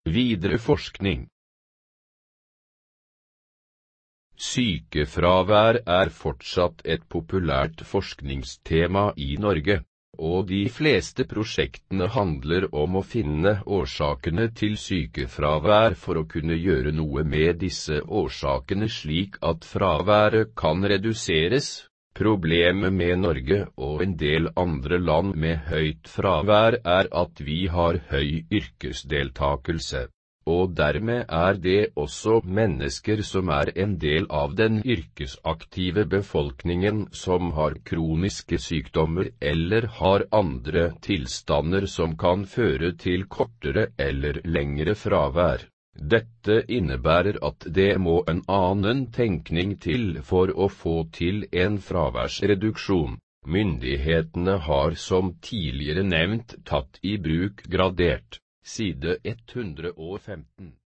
Videre forskning. Sykefravær er fortsatt et populært forskningstema i Norge, og de fleste prosjektene handler om å finne årsakene til sykefravær for å kunne gjøre noe med disse årsakene slik at fraværet kan reduseres. Problemet med Norge og en del andre land med høyt fravær er at vi har høy yrkesdeltakelse, og dermed er det også mennesker som er en del av den yrkesaktive befolkningen som har kroniske sykdommer eller har andre tilstander som kan føre til kortere eller lengre fravær. Dette innebærer at det må en annen tenkning til for å få til en fraværsreduksjon. Myndighetene har som tidligere nevnt tatt i bruk gradert, side 115.